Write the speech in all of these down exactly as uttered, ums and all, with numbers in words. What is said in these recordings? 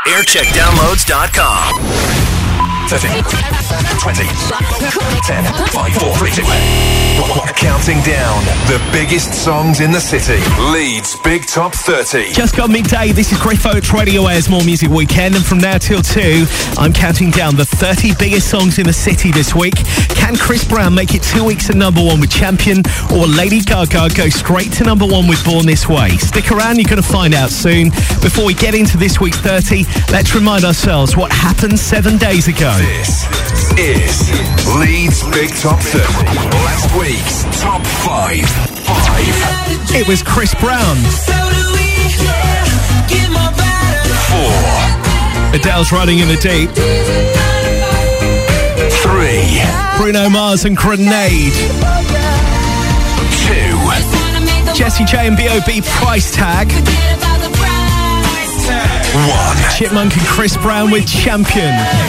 aircheck downloads dot com. thirty, twenty, ten, five, four, three, two, one. Counting down the biggest songs in the city. Leeds Big Top thirty. Just got midday. This is Griffo. It's Radio Air's More Music Weekend. And from now till two, I'm counting down the thirty biggest songs in the city this week. Can Chris Brown make it two weeks at number one with Champion? Or will Lady Gaga go straight to number one with Born This Way? Stick around, you're going to find out soon. Before we get into this week's thirty, let's remind ourselves what happened seven days ago. This is Leeds Big Top thirty. Last week's Top five. five. It was Chris Brown. four. Adele's Running in the Deep. three. Bruno Mars and Grenade. two. Jessie J and B O B Price Tag. one. Chipmunk and Chris Brown with Champion.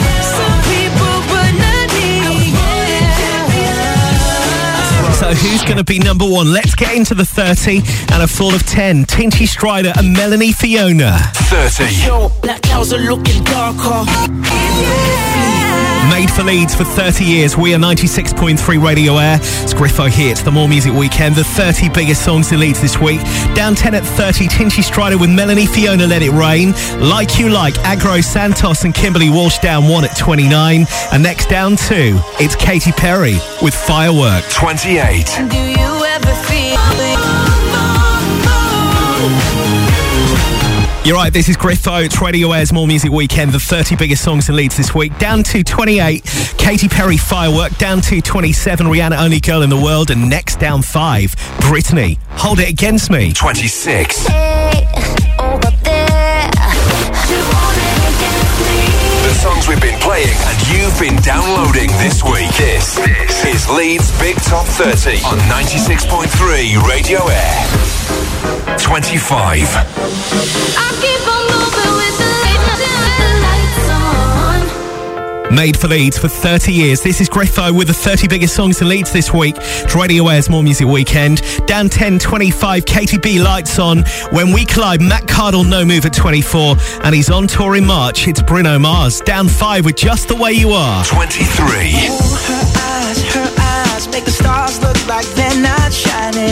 So who's going to be number one? Let's get into the thirty and a full of ten. Tinchy Strider and Melanie Fiona. thirty. Black clouds are looking darker. Made for Leeds for thirty years. We are ninety-six point three Radio Air. It's Griffo here. It's the More Music Weekend. The thirty biggest songs in Leeds this week. Down ten at thirty, Tinchy Strider with Melanie Fiona, Let It Rain. Like You Like, Agro Santos and Kimberly Walsh down one at twenty-nine. And next down two, it's Katy Perry with Firework. twenty-eight. Do you ever feel You're right, this is Griffo. It's Radio Air's More Music Weekend. The thirty biggest songs in Leeds this week. Down to twenty-eight, Katy Perry, Firework. Down to twenty-seven, Rihanna, Only Girl in the World. And next down five, Britney, Hold It Against Me. twenty-six. hey, over there? The songs we've been playing and you've been downloading this week. This, this is Leeds Big Top thirty on ninety-six point three Radio Air. twenty-five. I keep on moving with the lights on. Made for Leeds for thirty years. This is Griffo with the thirty biggest songs in Leeds this week. It's Radio Air's More Music Weekend. Down ten, twenty-five, Katy B, Lights On. When We Collide, Matt Cardle, No Move at twenty-four. And he's on tour in March. It's Bruno Mars. Down five with Just The Way You Are. twenty-three. Her eyes, her eyes make the stars look like they're not shining.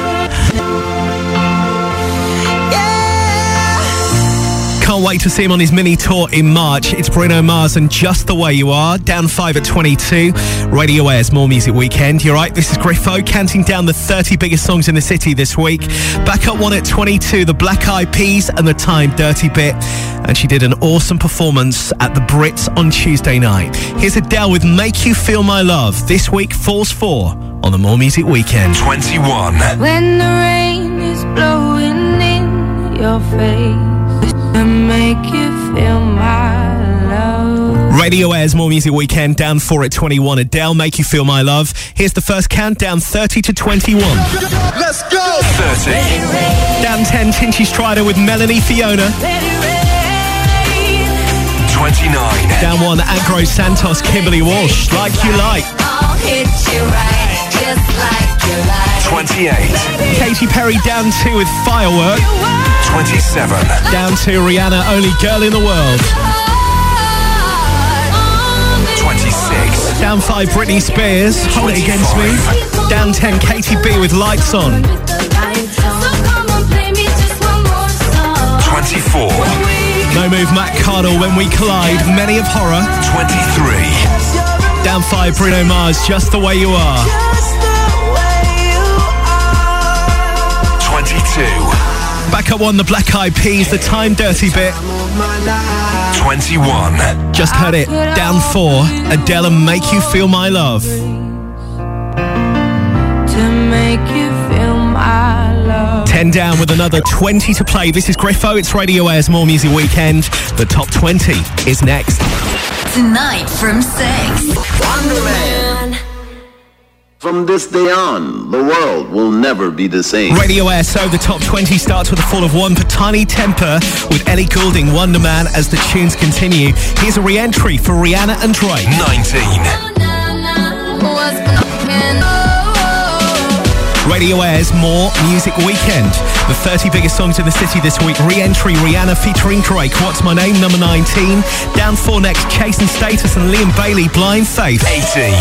Can't wait to see him on his mini tour in March. It's Bruno Mars and Just The Way You Are. Down five at twenty-two. Radio Air's More Music Weekend. You're right, this is Griffo, counting down the thirty biggest songs in the city this week. Back up one at twenty-two, the Black Eyed Peas and the Time Dirty Bit. And she did an awesome performance at the Brits on Tuesday night. Here's Adele with Make You Feel My Love. This week falls four on the More Music Weekend. twenty-one. When the rain is blowing in your face to make you feel my love. Radio Air's More Music Weekend. Down four at twenty-one. Adele, Make You Feel My Love. Here's the first countdown, thirty to twenty-one. Let's go! thirty. Down ten, Tinchy Strider with Melanie Fiona. twenty-nine. Down one, Agro Santos, Kimberly Walsh, Like You Like. I'll hit you right, just like you like. twenty-eight. Katy Perry down two with Firework. twenty-seven. Down two, Rihanna, Only Girl in the World. twenty-six. Down five, Britney Spears, Hold It Against Me. Down ten, Katy B with Lights On. twenty-four. No Move, Matt Cardle, When We Collide, Many of Horror. twenty-three. Down five, Bruno Mars, Just The Way You Are. twenty-two. Back up one, the Black Eyed Peas, The Time Dirty Bit. twenty-one. Just heard it. Down four, Adele and Make You Feel My Love. To make you feel my love. ten down with another twenty to play. This is Griffo. It's Radio Air's More Music Weekend. The top twenty is next. Tonight from six. Wonderman. From this day on, the world will never be the same. Radio Air, so the top twenty starts with a fall of one for Tiny Temper with Ellie Goulding, Wonder Man, as the tunes continue. Here's a re-entry for Rihanna and Drake. nineteen. Radio Air's More Music Weekend. The thirty biggest songs in the city this week. Re-entry Rihanna featuring Drake. What's My Name, number nineteen. Down four next, Chasing Status and Liam Bailey, Blind Faith. eighteen.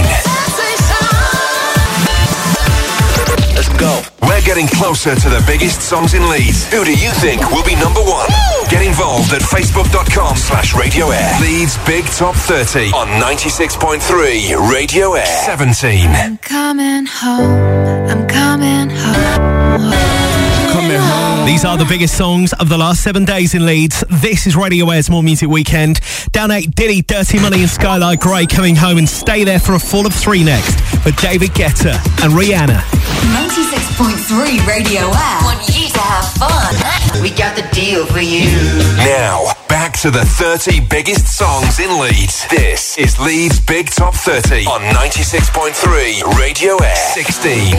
Let's go. We're getting closer to the biggest songs in Leeds. Who do you think will be number one? Woo! Get involved at facebook.com slash Radio Air. Leeds Big Top thirty on ninety-six point three Radio Air. seventeen. I'm coming home, I'm coming home. Coming home. These are the biggest songs of the last seven days in Leeds. This is Radio Air's More Music Weekend. Down eight, Diddy, Dirty Money and Skylar Grey coming home, and stay there for a fall of three next for David Guetta and Rihanna. ninety-six point three Radio Air. Want you to have fun. We got the deal for you. Now, back to the thirty biggest songs in Leeds. This is Leeds Big Top thirty on ninety-six point three Radio Air. sixteen.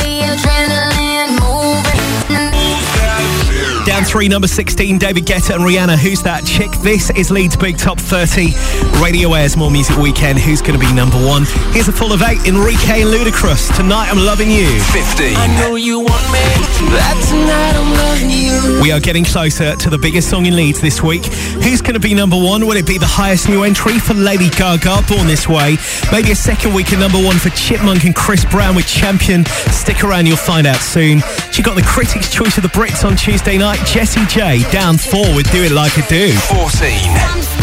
Down three, number sixteen, David Guetta and Rihanna. Who's That Chick? This is Leeds Big Top thirty. Radio Air's More Music Weekend. Who's going to be number one? Here's a full of eight, Enrique and Ludacris. Tonight I'm Loving You. fifteen. I know you want me, but tonight I'm loving you. We are getting closer to the biggest song in Leeds this week. Who's going to be number one? Will it be the highest new entry for Lady Gaga, Born This Way? Maybe a second week at number one for Chipmunk and Chris Brown with Champion. Stick around, you'll find out soon. She got the Critics' Choice of the Brits on Tuesday night. Jessie J, down four with Do It Like I Do. fourteen.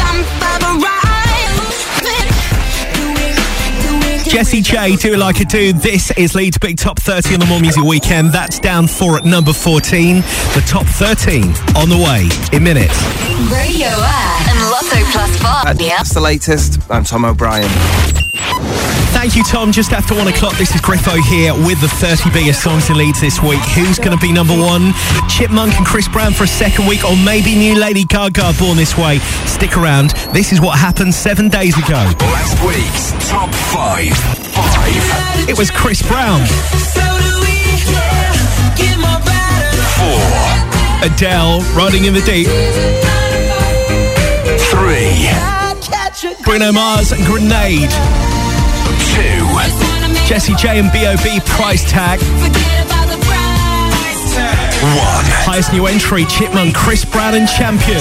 Jessie J, Do It Like I Do. This is Leeds Big Top thirty on the More Music Weekend. That's down four at number fourteen. The top thirteen on the way in minutes. Radio Air and Lotto Plus five. Yeah. That's the latest. I'm Tom O'Brien. Thank you, Tom. Just after one o'clock, this is Griffo here with the thirty biggest songs in Leeds this week. Who's going to be number one? Chipmunk and Chris Brown for a second week, or maybe new Lady Gaga, Born This Way? Stick around. This is what happened seven days ago. Last week's top five. Five. It was Chris Brown. Four. Adele, Riding in the Deep. Three. Bruno Mars and Grenade. Two. Jessie J and B O B, Price Tag. One. Highest new entry, Chipmunk, Chris Brown and Champion.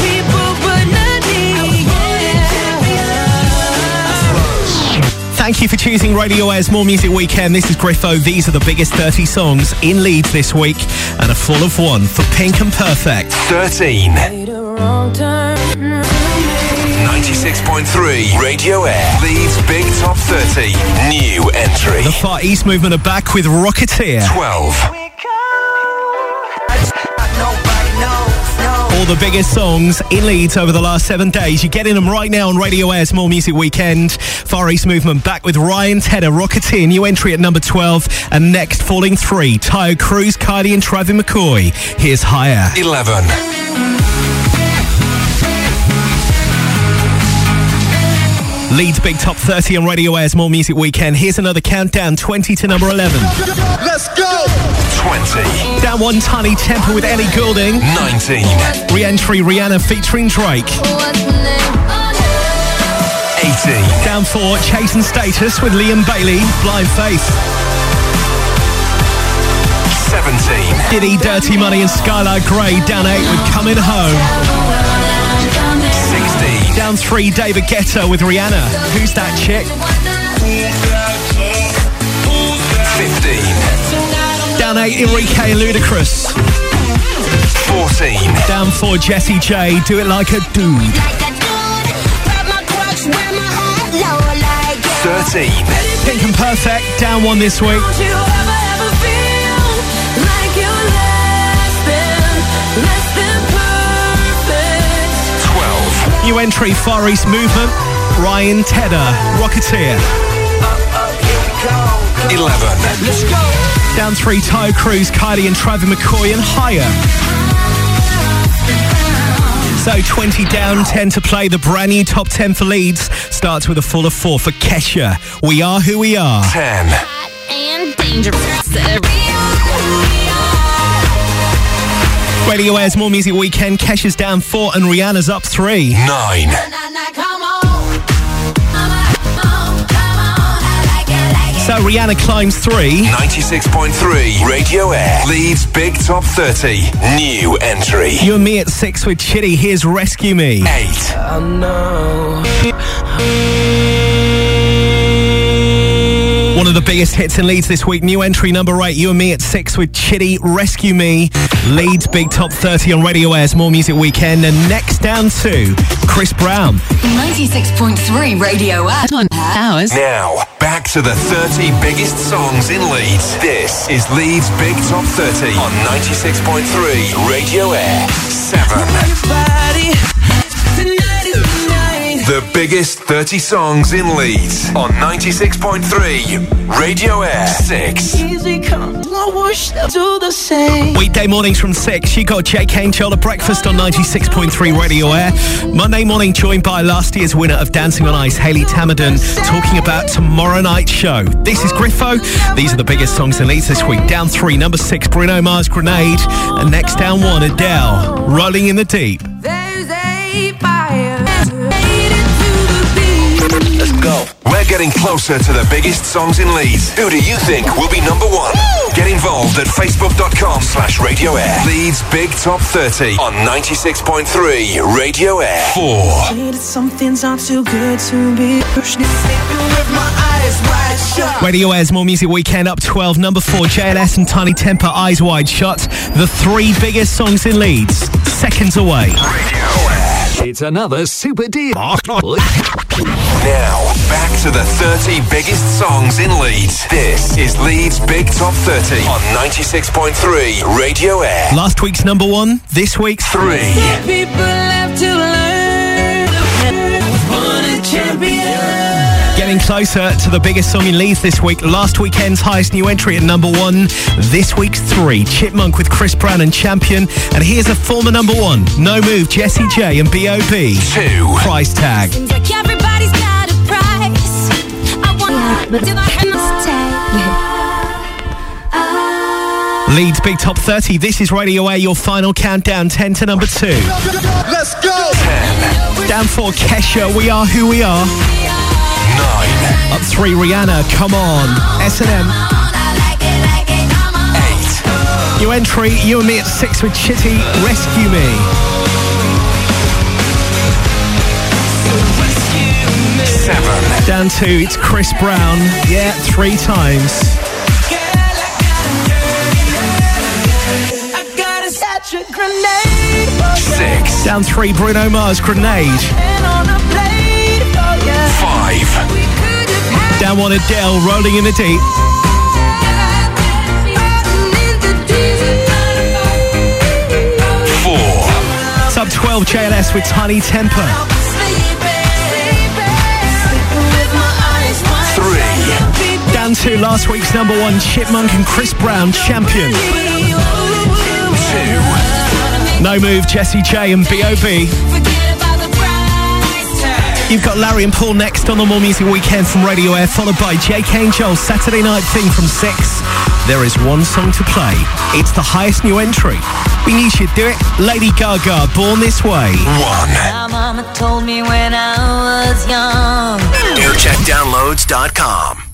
Thank you for choosing Radio Air's More Music Weekend. This is Griffo. These are the biggest thirty songs in Leeds this week, and a full of one for Pink and Perfect. Thirteen. ninety-six point three Radio Air. Leeds Big Top thirty. New entry. The Far East Movement are back with Rocketeer. twelve. All the biggest songs in Leeds over the last seven days. You're getting them right now on Radio Air's More Music Weekend. Far East Movement back with Ryan Tedder, Rocketeer, new entry at number twelve. And next, falling three, Tayo Cruz, Kylie and Travis McCoy. Here's Higher. eleven. Leeds Big Top thirty on Radio Air's More Music Weekend. Here's another countdown, twenty to number eleven. Let's go! twenty. Down one, Tiny Temper with Ellie Goulding. nineteen. Re-entry, Rihanna featuring Drake. eighteen. Down four, Chasing Status with Liam Bailey, Blind Faith. seventeen. Diddy, Dirty Money and Skylar Grey, down eight with Coming Home. sixteen. Down three, David Guetta with Rihanna, Who's That Chick? fifteen. Down eight, Enrique and Ludacris. fourteen. Down four, Jessie J, Do It Like a Dude. thirteen. Pink and Perfect, down one this week. twelve. New entry, Far East Movement, Ryan Tedder, Rocketeer. eleven. Let's go. Down three, Tayo Cruz, Kylie and Travis McCoy and Higher. So twenty down, ten to play. The brand new top ten for Leeds starts with a full of four for Kesha. We Are Who We Are. ten. And dangerous. Radio Air's More Music Weekend. Kesha's down four and Rihanna's up three. nine. So Rihanna climbs three. ninety-six point three Radio Air. Leeds Big Top thirty. New entry. You and me at six with Chitty. Here's Rescue Me. Eight. I know. One of the biggest hits in Leeds this week. New entry number eight. You and me at six with Chitty. Rescue Me. Leeds Big Top thirty on Radio Air's More Music Weekend. And next down to Chris Brown. ninety-six point three Radio Air. On hours. Now, back to the thirty biggest songs in Leeds. This is Leeds Big Top thirty on ninety-six point three Radio Air. Seven. The biggest thirty songs in Leeds on ninety-six point three Radio Air. Six. Easy come, I wish they'll do the same. Weekday mornings from six. You got Jay Kane, Joel at Breakfast on ninety-six point three Radio Air. Monday morning, joined by last year's winner of Dancing on Ice, Hayley Tamerden, talking about tomorrow night's show. This is Griffo. These are the biggest songs in Leeds this week. Down three, number six, Bruno Mars, Grenade. And next down one, Adele, Rolling in the Deep. There's a fire. Let's go. We're getting closer to the biggest songs in Leeds. Who do you think will be number one? Get involved at facebook.com slash Radio Air. Leeds Big Top thirty on ninety-six point three Radio Air. Four. Some things aren't too good to be sleeping with my eyes wide shut. Radio Air's More Music Weekend up twelve. Number four, J L S and Tiny Temper, Eyes Wide Shut. The three biggest songs in Leeds, seconds away. Radio Air. It's another super deal. Now, back to the thirty biggest songs in Leeds. This is Leeds Big Top thirty on ninety-six point three Radio Air. Last week's number one, this week's Three. People have to learn. Born a champion. Getting closer to the biggest song in Leeds this week. Last weekend's highest new entry at number one. This week's three. Chipmunk with Chris Brown and Champion. And here's a former number one. No Move, Jessie J and B O B. Two. Price Tag. Seems like everybody's got a price. I want to Leeds Big Top thirty. This is Radio Air, your final countdown. ten to number two. Let's go. Ten. Down four, Kesha, We Are Who We Are. Nine. Up three, Rihanna, Come On. S and M. Eight. New entry, You and Me at six with Chitty, Rescue Me. Seven. Down two, it's Chris Brown. Yeah, three times. Six. Down three, Bruno Mars, Grenade. Five. Down one, Adele, Rolling in the Deep. Four. Sub twelve, J L S with Tiny Temper. Three. Down two, last week's number one, Chipmunk and Chris Brown, Champion. Two. No Move, Jessie J and B O B. You've got Larry and Paul next on the More Music Weekend from Radio Air, followed by J K and Joel, Saturday Night Thing from six. There is one song to play. It's the highest new entry. We knew she'd do it. Lady Gaga, Born This Way. One. My mama told me when I was young. air check downloads dot com.